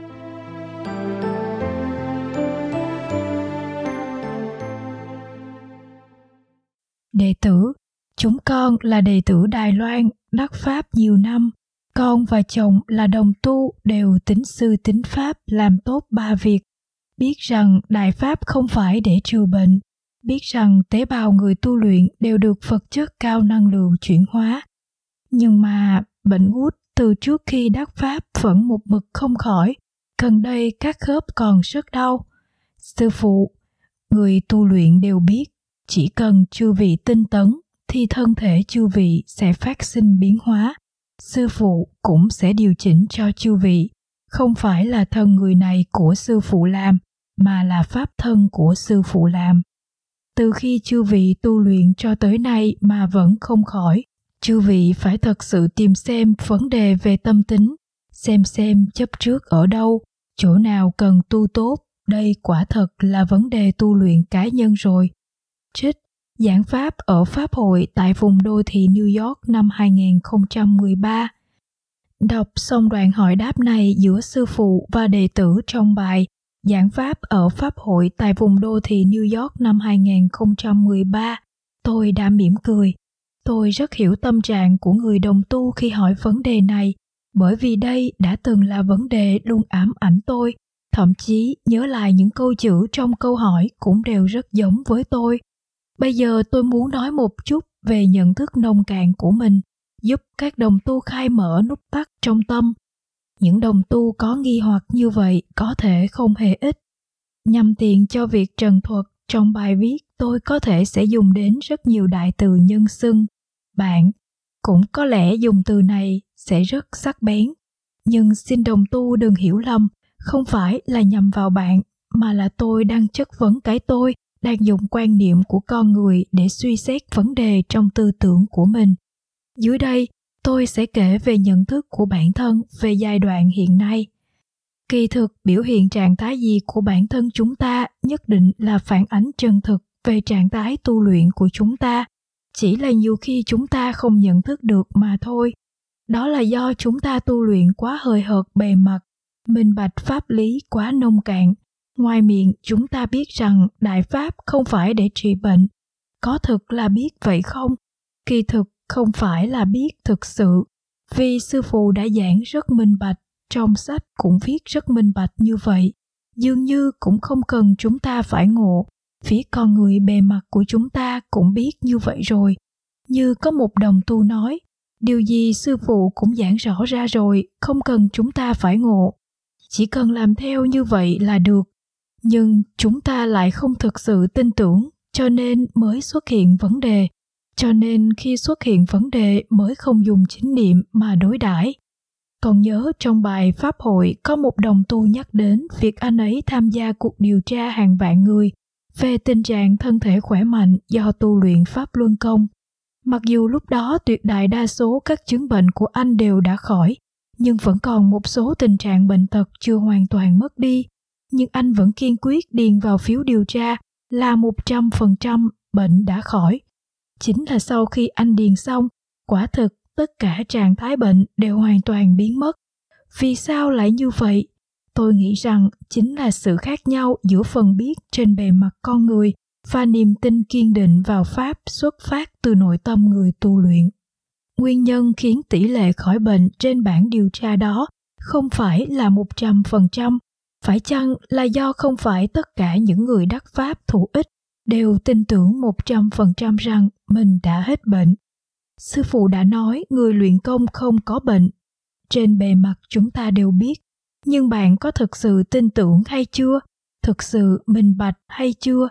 Đệ tử, chúng con là đệ tử Đài Loan, đắc Pháp nhiều năm. Con và chồng là đồng tu đều tín sư tín Pháp làm tốt ba việc. Biết rằng Đại Pháp không phải để trừ bệnh. Biết rằng tế bào người tu luyện đều được vật chất cao năng lượng chuyển hóa. Nhưng mà bệnh gút từ trước khi đắc Pháp vẫn một mực không khỏi. Gần đây các khớp còn rất đau. Sư phụ, người tu luyện đều biết, chỉ cần chư vị tinh tấn thì thân thể chư vị sẽ phát sinh biến hóa. Sư phụ cũng sẽ điều chỉnh cho chư vị. Không phải là thân người này của sư phụ làm, mà là pháp thân của sư phụ làm. Từ khi chư vị tu luyện cho tới nay mà vẫn không khỏi, chư vị phải thật sự tìm xem vấn đề về tâm tính, xem xem chấp trước ở đâu, chỗ nào cần tu tốt, đây quả thật là vấn đề tu luyện cá nhân rồi. Trích giảng pháp ở Pháp hội tại vùng đô thị New York năm hai không một ba. Đọc xong đoạn hỏi đáp này giữa sư phụ và đệ tử trong bài giảng pháp ở Pháp hội tại vùng đô thị New York năm hai không một ba, tôi đã mỉm cười. Tôi rất hiểu tâm trạng của người đồng tu khi hỏi vấn đề này, bởi vì đây đã từng là vấn đề luôn ám ảnh tôi. Thậm chí nhớ lại những câu chữ trong câu hỏi cũng đều rất giống với tôi. Bây giờ tôi muốn nói một chút về nhận thức nông cạn của mình, giúp các đồng tu khai mở nút tắt trong tâm. Những đồng tu có nghi hoặc như vậy có thể không hề ít. Nhằm tiện cho việc trần thuật, trong bài viết tôi có thể sẽ dùng đến rất nhiều đại từ nhân xưng. Bạn, cũng có lẽ dùng từ này sẽ rất sắc bén. Nhưng xin đồng tu đừng hiểu lầm, không phải là nhằm vào bạn, mà là tôi đang chất vấn cái tôi, đang dùng quan niệm của con người để suy xét vấn đề trong tư tưởng của mình. Dưới đây, tôi sẽ kể về nhận thức của bản thân về giai đoạn hiện nay. Kỳ thực, biểu hiện trạng thái gì của bản thân chúng ta nhất định là phản ánh chân thực về trạng thái tu luyện của chúng ta. Chỉ là nhiều khi chúng ta không nhận thức được mà thôi. Đó là do chúng ta tu luyện quá hời hợt bề mặt, minh bạch pháp lý quá nông cạn. Ngoài miệng chúng ta biết rằng đại pháp không phải để trị bệnh. Có thực là biết vậy không? Kỳ thực không phải là biết thực sự. Vì sư phụ đã giảng rất minh bạch, trong sách cũng viết rất minh bạch như vậy. Dường như cũng không cần chúng ta phải ngộ. Phía con người bề mặt của chúng ta cũng biết như vậy rồi. Như có một đồng tu nói, điều gì sư phụ cũng giảng rõ ra rồi, không cần chúng ta phải ngộ. Chỉ cần làm theo như vậy là được. Nhưng chúng ta lại không thực sự tin tưởng, cho nên mới xuất hiện vấn đề. Cho nên khi xuất hiện vấn đề mới không dùng chánh niệm mà đối đãi. Còn nhớ trong bài Pháp hội có một đồng tu nhắc đến việc anh ấy tham gia cuộc điều tra hàng vạn người về tình trạng thân thể khỏe mạnh do tu luyện Pháp Luân Công. Mặc dù lúc đó tuyệt đại đa số các chứng bệnh của anh đều đã khỏi, nhưng vẫn còn một số tình trạng bệnh tật chưa hoàn toàn mất đi. Nhưng anh vẫn kiên quyết điền vào phiếu điều tra là một trăm phần trăm bệnh đã khỏi. Chính là sau khi anh điền xong, quả thực tất cả trạng thái bệnh đều hoàn toàn biến mất. Vì sao lại như vậy? Tôi nghĩ rằng chính là sự khác nhau giữa phần biết trên bề mặt con người và niềm tin kiên định vào Pháp xuất phát từ nội tâm người tu luyện. Nguyên nhân khiến tỷ lệ khỏi bệnh trên bảng điều tra đó không phải là một trăm phần trăm, phải chăng là do không phải tất cả những người đắc Pháp thụ ích đều tin tưởng một trăm phần trăm rằng mình đã hết bệnh. Sư phụ đã nói người luyện công không có bệnh. Trên bề mặt chúng ta đều biết, nhưng bạn có thực sự tin tưởng hay chưa? Thực sự minh bạch hay chưa?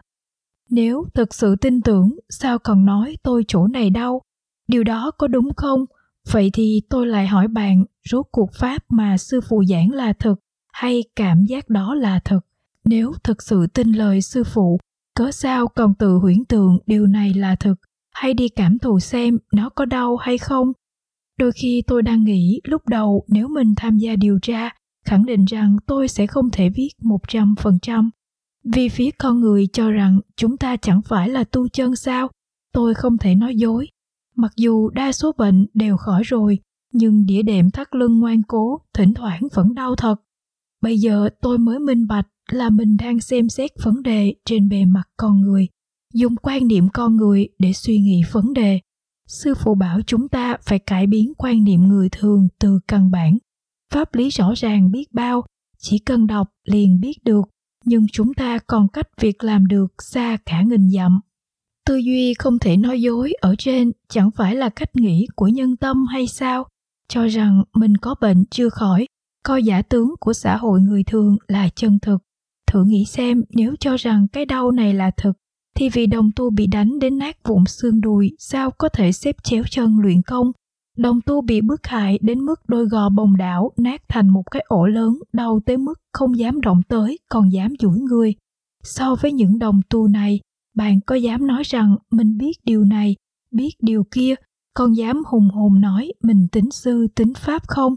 Nếu thực sự tin tưởng, sao còn nói tôi chỗ này đau? Điều đó có đúng không? Vậy thì tôi lại hỏi bạn, rốt cuộc Pháp mà sư phụ giảng là thực hay cảm giác đó là thực? Nếu thực sự tin lời sư phụ, cớ sao còn tự huyễn tượng điều này là thực, hay đi cảm thụ xem nó có đau hay không? Đôi khi tôi đang nghĩ lúc đầu nếu mình tham gia điều tra, khẳng định rằng tôi sẽ không thể viết một trăm phần trăm. Vì phía con người cho rằng chúng ta chẳng phải là tu chân sao, tôi không thể nói dối. Mặc dù đa số bệnh đều khỏi rồi, nhưng đĩa đệm thắt lưng ngoan cố, thỉnh thoảng vẫn đau thật. Bây giờ tôi mới minh bạch là mình đang xem xét vấn đề trên bề mặt con người, dùng quan niệm con người để suy nghĩ vấn đề. Sư phụ bảo chúng ta phải cải biến quan niệm người thường từ căn bản. Pháp lý rõ ràng biết bao, chỉ cần đọc liền biết được, nhưng chúng ta còn cách việc làm được xa cả nghìn dặm. Tư duy không thể nói dối ở trên chẳng phải là cách nghĩ của nhân tâm hay sao? Cho rằng mình có bệnh chưa khỏi, coi giả tướng của xã hội người thường là chân thực. Thử nghĩ xem nếu cho rằng cái đau này là thực, thì vị đồng tu bị đánh đến nát vụn xương đùi sao có thể xếp chéo chân luyện công? Đồng tu bị bức hại đến mức đôi gò bồng đảo nát thành một cái ổ lớn, đau tới mức không dám động tới, còn dám duỗi người. So với những đồng tu này, bạn có dám nói rằng mình biết điều này, biết điều kia, còn dám hùng hồn nói mình tín sư tín pháp không?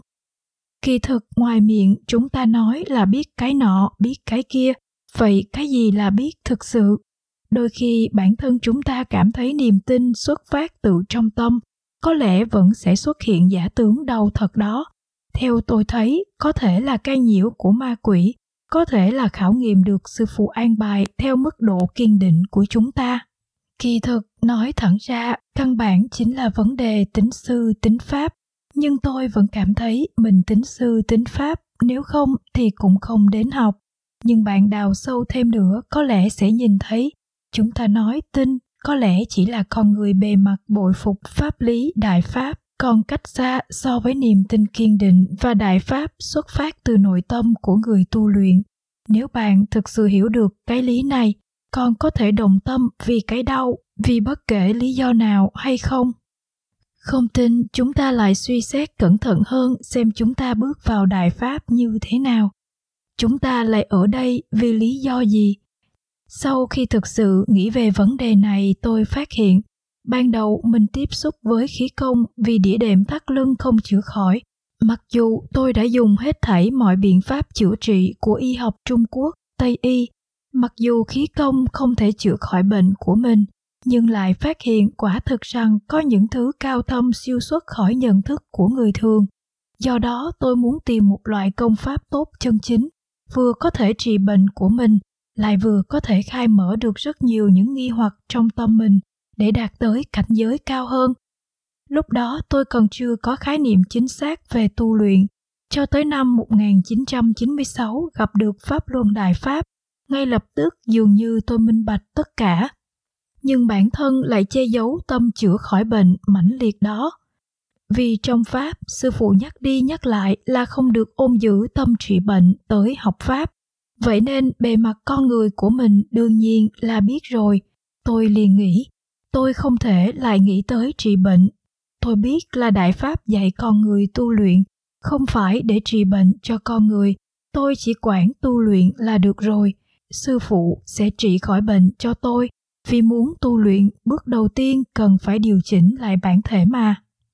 Kỳ thực ngoài miệng chúng ta nói là biết cái nọ, biết cái kia, vậy cái gì là biết thực sự? Đôi khi bản thân chúng ta cảm thấy niềm tin xuất phát từ trong tâm, có lẽ vẫn sẽ xuất hiện giả tướng đau thật đó. Theo tôi thấy, có thể là cái nhiễu của ma quỷ, có thể là khảo nghiệm được sư phụ an bài theo mức độ kiên định của chúng ta. Kỳ thực, nói thẳng ra, căn bản chính là vấn đề tính sư tính pháp, nhưng tôi vẫn cảm thấy mình tính sư tính pháp, nếu không thì cũng không đến học. Nhưng bạn đào sâu thêm nữa có lẽ sẽ nhìn thấy, chúng ta nói tin có lẽ chỉ là con người bề mặt bội phục pháp lý đại pháp, còn cách xa so với niềm tin kiên định và đại pháp xuất phát từ nội tâm của người tu luyện. Nếu bạn thực sự hiểu được cái lý này, còn có thể đồng tâm vì cái đau, vì bất kể lý do nào hay không? Không tin, chúng ta lại suy xét cẩn thận hơn xem chúng ta bước vào đại pháp như thế nào. Chúng ta lại ở đây vì lý do gì? Sau khi thực sự nghĩ về vấn đề này, tôi phát hiện, ban đầu mình tiếp xúc với khí công vì đĩa đệm thắt lưng không chữa khỏi. Mặc dù tôi đã dùng hết thảy mọi biện pháp chữa trị của y học Trung Quốc, Tây y, mặc dù khí công không thể chữa khỏi bệnh của mình, nhưng lại phát hiện quả thực rằng có những thứ cao thâm siêu xuất khỏi nhận thức của người thường. Do đó tôi muốn tìm một loại công pháp tốt chân chính, vừa có thể trị bệnh của mình, lại vừa có thể khai mở được rất nhiều những nghi hoặc trong tâm mình để đạt tới cảnh giới cao hơn. Lúc đó tôi còn chưa có khái niệm chính xác về tu luyện. Cho tới năm một nghìn chín trăm chín mươi sáu gặp được Pháp Luân Đại Pháp, ngay lập tức dường như tôi minh bạch tất cả. Nhưng bản thân lại che giấu tâm chữa khỏi bệnh mãnh liệt đó. Vì trong Pháp, sư phụ nhắc đi nhắc lại là không được ôm giữ tâm trị bệnh tới học Pháp. Vậy nên bề mặt con người của mình đương nhiên là biết rồi. Tôi liền nghĩ, tôi không thể lại nghĩ tới trị bệnh. Tôi biết là Đại Pháp dạy con người tu luyện, không phải để trị bệnh cho con người. Tôi chỉ quản tu luyện là được rồi. Sư phụ sẽ trị khỏi bệnh cho tôi. Vì muốn tu luyện, bước đầu tiên cần phải điều chỉnh lại bản thể mà.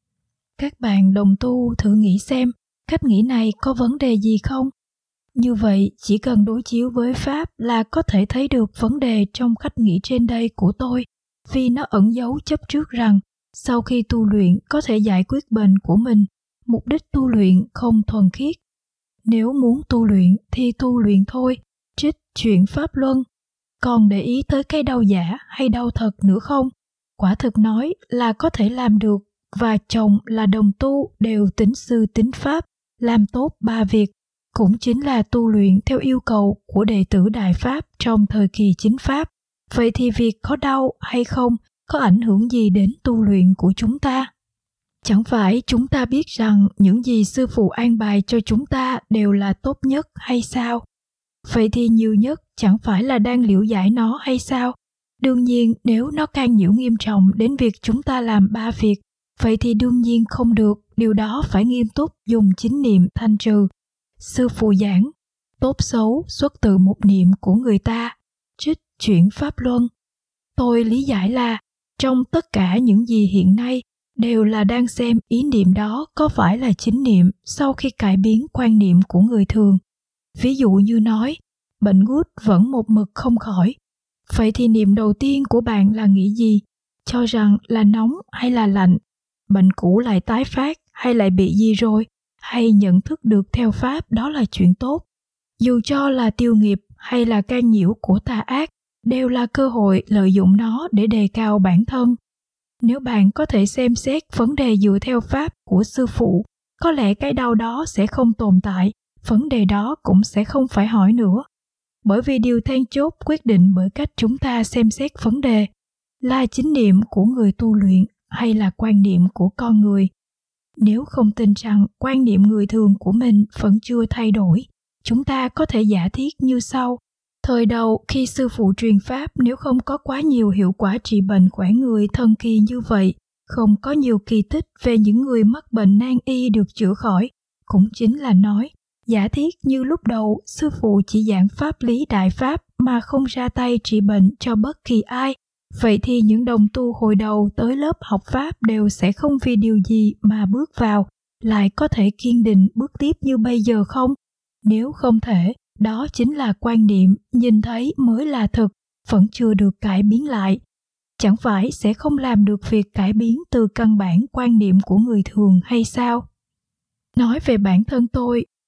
Các bạn đồng tu thử nghĩ xem, cách nghĩ này có vấn đề gì không? Như vậy, chỉ cần đối chiếu với Pháp là có thể thấy được vấn đề trong cách nghĩ trên đây của tôi, vì nó ẩn giấu chấp trước rằng sau khi tu luyện có thể giải quyết bệnh của mình, mục đích tu luyện không thuần khiết. Nếu muốn tu luyện thì tu luyện thôi, trích chuyện Pháp Luân. Còn để ý tới cái đau giả hay đau thật nữa không? Quả thực nói là có thể làm được, và chồng là đồng tu đều tính sư tính Pháp, làm tốt ba việc, cũng chính là tu luyện theo yêu cầu của đệ tử Đại Pháp trong thời kỳ chính Pháp. Vậy thì việc có đau hay không có ảnh hưởng gì đến tu luyện của chúng ta? Chẳng phải chúng ta biết rằng những gì sư phụ an bài cho chúng ta đều là tốt nhất hay sao? Vậy thì nhiều nhất chẳng phải là đang liễu giải nó hay sao? Đương nhiên nếu nó can nhiễu nghiêm trọng đến việc chúng ta làm ba việc, vậy thì đương nhiên không được, điều đó phải nghiêm túc dùng chính niệm thanh trừ. Sư phụ giảng, tốt xấu xuất từ một niệm của người ta, trích chuyển Pháp Luân. Tôi lý giải là, trong tất cả những gì hiện nay, đều là đang xem ý niệm đó có phải là chính niệm sau khi cải biến quan niệm của người thường. Ví dụ như nói, bệnh gút vẫn một mực không khỏi. Vậy thì niệm đầu tiên của bạn là nghĩ gì? Cho rằng là nóng hay là lạnh? Bệnh cũ lại tái phát hay lại bị gì rồi? Hay nhận thức được theo Pháp đó là chuyện tốt? Dù cho là tiêu nghiệp hay là can nhiễu của tà ác, đều là cơ hội lợi dụng nó để đề cao bản thân. Nếu bạn có thể xem xét vấn đề dựa theo Pháp của sư phụ, có lẽ cái đau đó sẽ không tồn tại, vấn đề đó cũng sẽ không phải hỏi nữa. Bởi vì điều then chốt quyết định bởi cách chúng ta xem xét vấn đề là chính niệm của người tu luyện hay là quan niệm của con người. Nếu không tin rằng quan niệm người thường của mình vẫn chưa thay đổi, chúng ta có thể giả thiết như sau. Thời đầu khi sư phụ truyền Pháp, nếu không có quá nhiều hiệu quả trị bệnh khỏe người thần kỳ như vậy, không có nhiều kỳ tích về những người mắc bệnh nan y được chữa khỏi, cũng chính là nói, giả thiết như lúc đầu sư phụ chỉ giảng pháp lý đại pháp mà không ra tay trị bệnh cho bất kỳ ai, vậy thì những đồng tu hồi đầu tới lớp học Pháp đều sẽ không vì điều gì mà bước vào, lại có thể kiên định bước tiếp như bây giờ không? Nếu không thể, đó chính là quan niệm nhìn thấy mới là thực, vẫn chưa được cải biến lại. Chẳng phải sẽ không làm được việc cải biến từ căn bản quan niệm của người thường hay sao? Nói về bản thân tôi,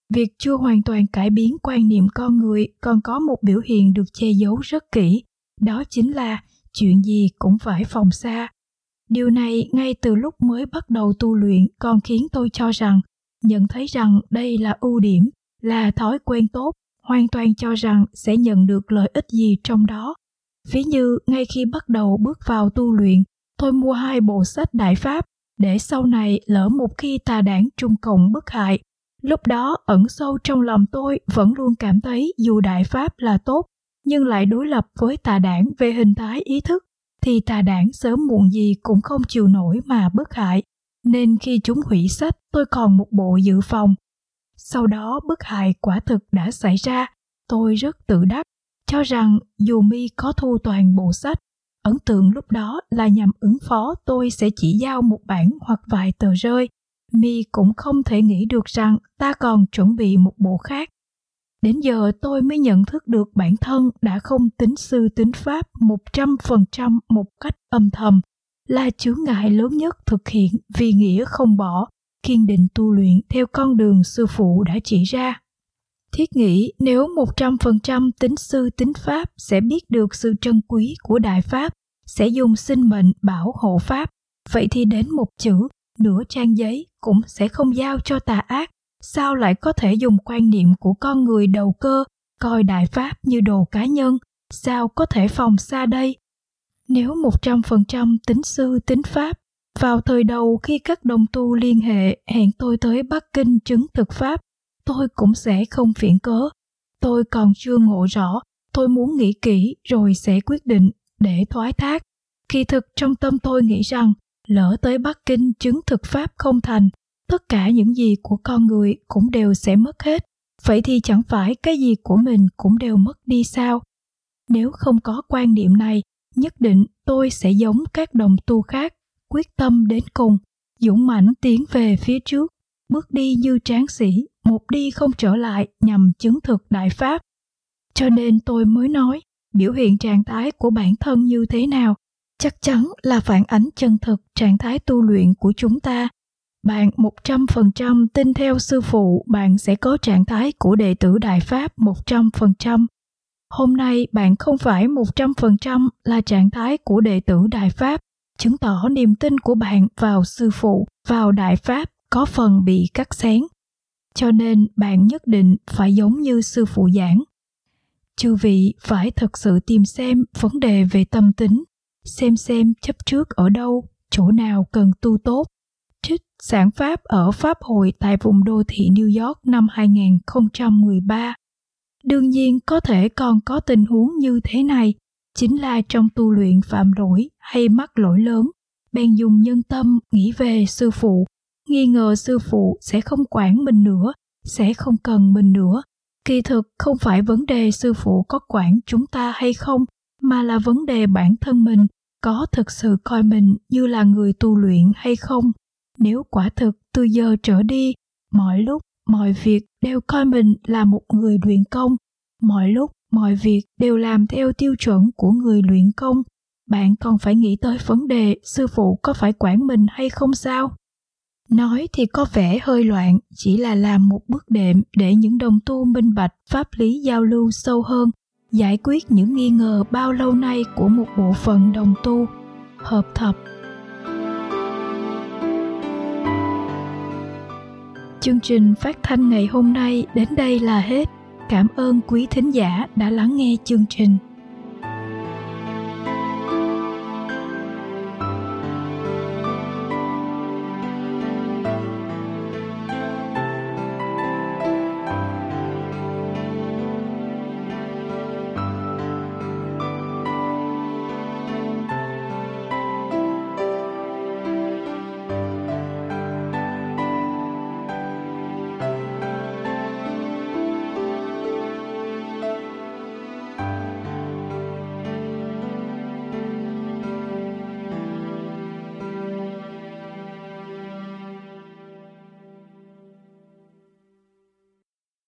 Việc chưa hoàn toàn cải biến quan niệm con người còn có một biểu hiện được che giấu rất kỹ, đó chính là chuyện gì cũng phải phòng xa. Điều này ngay từ lúc mới bắt đầu tu luyện còn khiến tôi cho rằng, nhận thấy rằng đây là ưu điểm, là thói quen tốt, hoàn toàn cho rằng sẽ nhận được lợi ích gì trong đó. Ví như ngay khi bắt đầu bước vào tu luyện, tôi mua hai bộ sách Đại Pháp để sau này lỡ một khi tà đảng Trung Cộng bức hại. Lúc đó ẩn sâu trong lòng tôi vẫn luôn cảm thấy dù Đại Pháp là tốt, nhưng lại đối lập với tà đảng về hình thái ý thức, thì tà đảng sớm muộn gì cũng không chịu nổi mà bức hại. Nên khi chúng hủy sách, tôi còn một bộ dự phòng. Sau đó bức hại quả thực đã xảy ra, tôi rất tự đắc, cho rằng dù mi có thu toàn bộ sách, ấn tượng lúc đó là nhằm ứng phó tôi sẽ chỉ giao một bản hoặc vài tờ rơi. Mi cũng không thể nghĩ được rằng ta còn chuẩn bị một bộ khác. Đến giờ tôi mới nhận thức được bản thân đã không tính sư tính pháp một trăm phần trăm một cách âm thầm, là chướng ngại lớn nhất thực hiện vì nghĩa không bỏ, kiên định tu luyện theo con đường sư phụ đã chỉ ra. Thiết nghĩ nếu một trăm phần trăm tính sư tính pháp sẽ biết được sự trân quý của Đại Pháp, sẽ dùng sinh mệnh bảo hộ Pháp, vậy thì đến một chữ, nửa trang giấy cũng sẽ không giao cho tà ác. Sao lại có thể dùng quan niệm của con người đầu cơ, coi Đại Pháp như đồ cá nhân? Sao có thể phòng xa đây? Nếu một trăm phần trăm tính sư tính Pháp, vào thời đầu khi các đồng tu liên hệ hẹn tôi tới Bắc Kinh chứng thực Pháp, tôi cũng sẽ không phiền cớ. Tôi còn chưa ngộ rõ, tôi muốn nghĩ kỹ rồi sẽ quyết định để thoái thác. Kỳ thực trong tâm tôi nghĩ rằng, lỡ tới Bắc Kinh chứng thực Pháp không thành, tất cả những gì của con người cũng đều sẽ mất hết. Vậy thì chẳng phải cái gì của mình cũng đều mất đi sao? Nếu không có quan niệm này, nhất định tôi sẽ giống các đồng tu khác, quyết tâm đến cùng, dũng mãnh tiến về phía trước, bước đi như tráng sĩ, một đi không trở lại nhằm chứng thực Đại Pháp. Cho nên tôi mới nói, biểu hiện trạng thái của bản thân như thế nào, chắc chắn là phản ánh chân thực trạng thái tu luyện của chúng ta. Bạn một trăm phần trăm tin theo sư phụ, bạn sẽ có trạng thái của đệ tử Đại Pháp một trăm phần trăm. Hôm nay bạn không phải một trăm phần trăm là trạng thái của đệ tử Đại Pháp, chứng tỏ niềm tin của bạn vào sư phụ, vào Đại Pháp có phần bị cắt xén. Cho nên bạn nhất định phải giống như sư phụ giảng. Chư vị phải thật sự tìm xem vấn đề về tâm tính, xem xem chấp trước ở đâu, chỗ nào cần tu tốt. Trích giảng pháp ở Pháp hội tại vùng đô thị New York năm hai không một ba. Đương nhiên có thể còn có tình huống như thế này, chính là trong tu luyện phạm lỗi hay mắc lỗi lớn, bèn dùng nhân tâm nghĩ về sư phụ, nghi ngờ sư phụ sẽ không quản mình nữa, sẽ không cần mình nữa. Kỳ thực không phải vấn đề sư phụ có quản chúng ta hay không, mà là vấn đề bản thân mình có thực sự coi mình như là người tu luyện hay không. Nếu quả thực từ giờ trở đi, mọi lúc, mọi việc đều coi mình là một người luyện công, mọi lúc, mọi việc đều làm theo tiêu chuẩn của người luyện công, bạn còn phải nghĩ tới vấn đề sư phụ có phải quản mình hay không sao? Nói thì có vẻ hơi loạn, chỉ là làm một bước đệm để những đồng tu minh bạch pháp lý giao lưu sâu hơn, giải quyết những nghi ngờ bao lâu nay của một bộ phận đồng tu. Hợp thập. Chương trình phát thanh ngày hôm nay đến đây là hết. Cảm ơn quý thính giả đã lắng nghe chương trình.